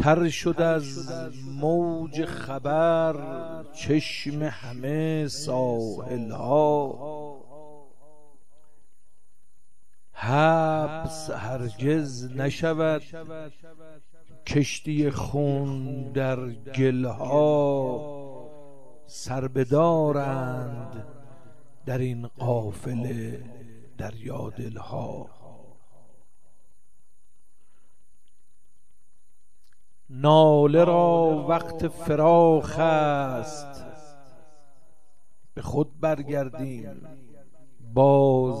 تر شد از موج خبر چشم همه ساحل‌ها. حبس هرگز نشود کشتی خون در گلها. سر بدارند در این قافله دریادلها. ناله را وقت فراخ است، به خود برگردیم باز.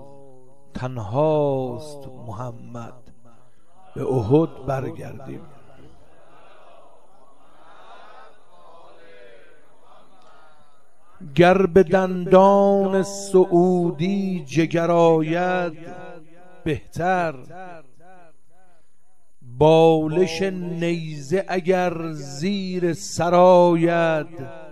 تنهاست محمد، به احد برگردیم. گر به دندان سعودی جگر آید بهتر، بالش نیزه اگر زیر سر آید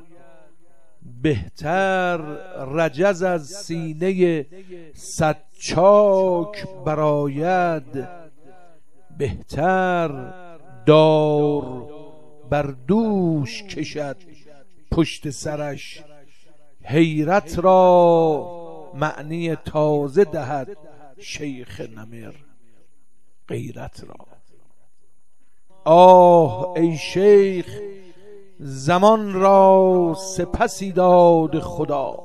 بهتر. رجز از سینه صد چاک برآید بهتر. دار بر دوش کشد پشت سرش، حیرت را معنی تازه دهد شیخ نمر غیرت را. آه ای شیخ زمان را سپسی داد خدا،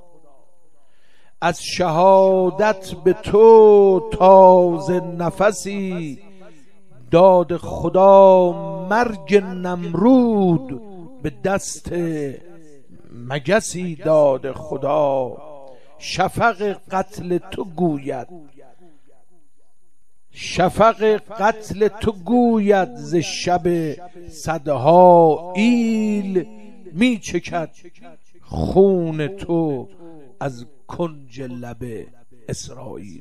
از شهادت به تو تازه نفسی داد خدا. مرگ نمرود به دست مگسی داد خدا. شفق قتل تو گوید، شفق قتل تو گوید ز شب صدها ایل. می چکد خون تو از کنج لب اسرائیل.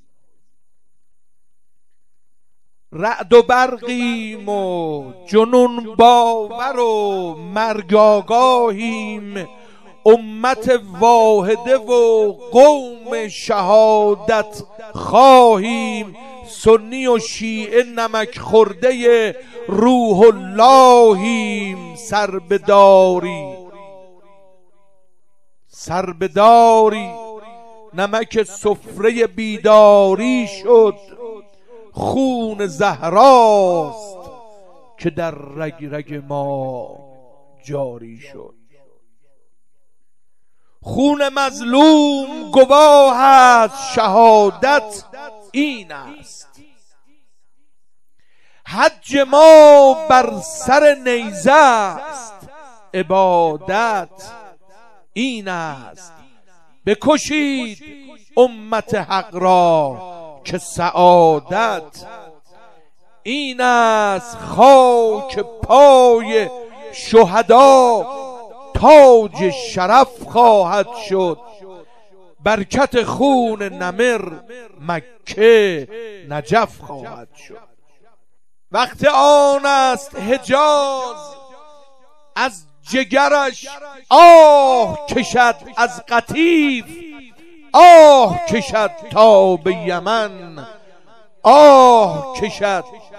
رعد و برقیم و جنون باور و مرگ آگاهیم، امت واحده و قوم شهادت خواهیم. سنی و شیعه نمک خورده روح اللهیم. سر بداری نمک سفره بیداری شد. خون زهراست که در رگ رگ ما جاری شد. خون مظلوم گواه است، شهادت این است. حج ما بر سر نیزه است، عبادت این است. بکشید امت حق را که سعادت این است. خاک پای شهدا تاج شرف خواهد شد. برکت خون نمر مکه نجف خواهد شد. وقت آن است حجاز از جگرش آه کشد، از قطیف آه کشد تا به یمن آه کشد.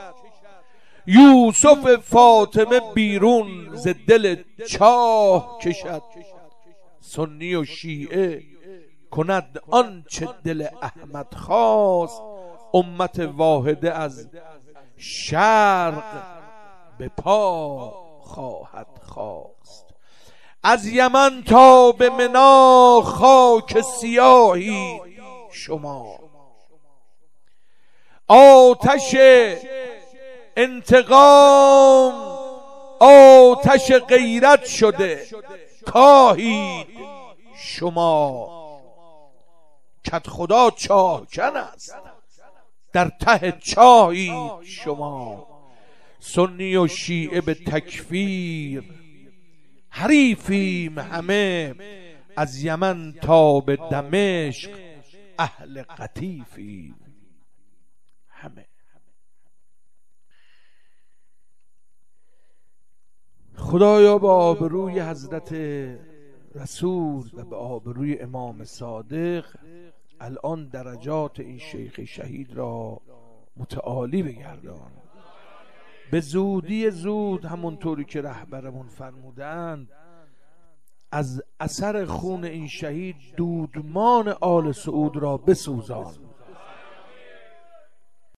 یوسف فاطمه بیرون ز دل چاه کشد. سنی و شیعه کند آنچه دل احمد خواست. امت واحده از شرق به پا خواهد خواست. از یمن تا به منا خاک سیاهی شما. آتش انتقام آتش غیرت شده کاهید شما. کت خدا چاهکن است، در ته چاهید شما. سنی و شیعه به تکفیر حریفیم همه. از یمن تا به دمشق اهل قطیفیم همه. خدایا به آبروی حضرت رسول و به آبروی امام صادق الان درجات این شیخ شهید را متعالی بگردان. به زودی زود، همونطوری که رهبرمون فرمودند، از اثر خون این شهید دودمان آل سعود را بسوزان.